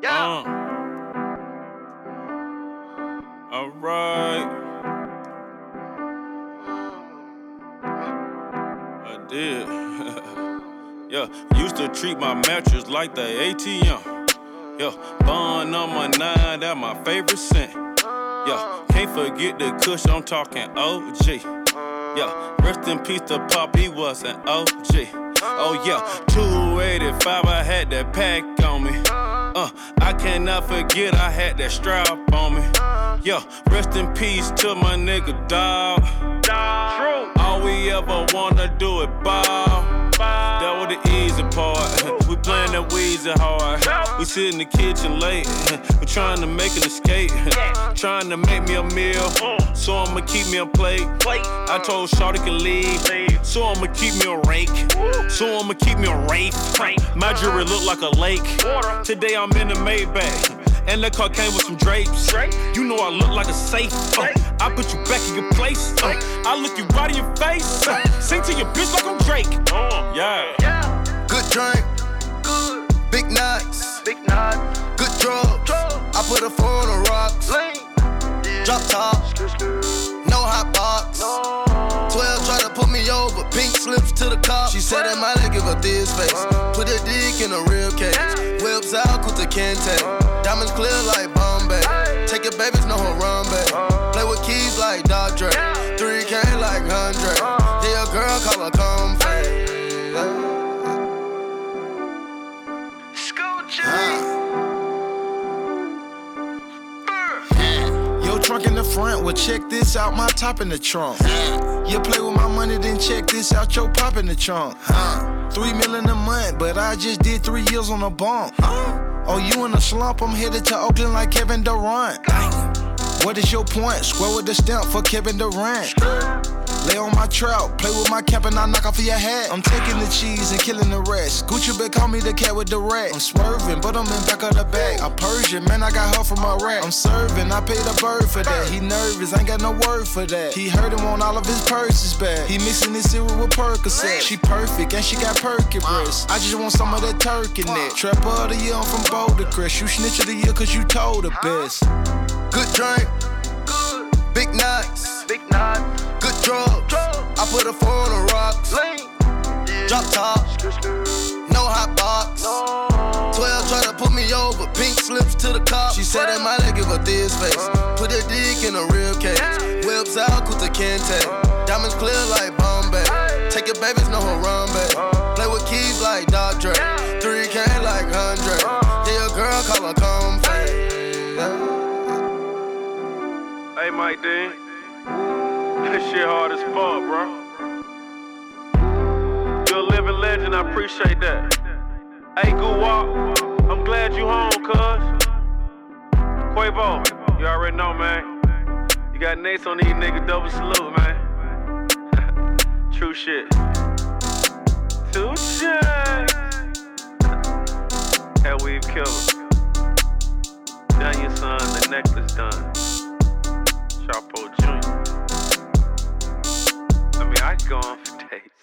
Alright. I did. Yeah, used to treat my mattress like the ATM. Yeah, bun on my 9, that my favorite scent. Yeah, can't forget the kush, I'm talking OG. Yeah, rest in peace to Pop, he was an OG. Oh yeah, 285, I had that pack on me. I cannot forget I had that strap on me. Yeah, rest in peace to my nigga dog. All we ever wanna do is ball. That was the easy part. We playing that Weezy hard. We sit in the kitchen late. We trying to make an escape. Trying to make me a meal. So I'ma keep me a plate. I told Shawty can leave. So I'ma keep me a rake. So I'ma keep me a rape. My jewelry look like a lake. Today I'm in the Maybach. And that car came with some drapes. You know I look like a safe. I put you back in your place. I look you right in your face. Sing to your bitch like I'm Drake. Yeah. Good drink. Good. Big nuts. Good drugs. I put a phone on rocks. Drop top. No hot box. 12 try to put me over. Pink slips to the cop. She said that might give her this face. Put a dick in a real case. Whips out with the Kente. Diamonds clear like Bombay. Take your babies, know her run back. Play with keys like Dr. 3K like 100. Yeah, a girl call her comfort. Yo, trunk in the front, well check this out, my top in the trunk. You play with my money, then check this out, your pop in the trunk. $3 million a month, but I just did 3 years on a bump. Oh, you in a slump, I'm headed to Oakland like Kevin Durant. What is your point? Square with the stamp for Kevin Durant. Lay on my trout, play with my cap and I knock off of your hat. I'm taking the cheese and killing the rest. Gucci bet call me the cat with the rat. I'm swerving, but I'm in back of the bag. I'm Persian, man, I got her from Iraq. I'm serving, I paid a bird for that. He nervous, ain't got no word for that. He heard him on all of his purses back. He mixing his cereal with Percocet. She perfect and she got perky breasts. I just want some of that turkey neck. Trapper of the year, I'm from Boulder Crest. You snitch of the year cause you told the best. Good drink. Big nuts. Good drugs. I put a phone on rocks. Drop top. No hot box. 12 try to put me over. Pink slips to the cop. She said that might give her this face. Put a dick in a real case. Whips out with the Kente. Diamonds clear like Bombay. Take your babies, know her run back. Play with keys like Dr. 3K like 100. Yeah, a girl call her comfort. Hey, Mike Dean. This shit hard as fuck, bro. You're a living legend, I appreciate that. Hey, Guwap, I'm glad you home, cuz. Quavo, you already know, man. You got Nates on these niggas, double salute, man. True shit. 2 Chainz. Hell, we've killed him. Done your son, the necklace done. Chapo Jr. I mean, I could go on for days.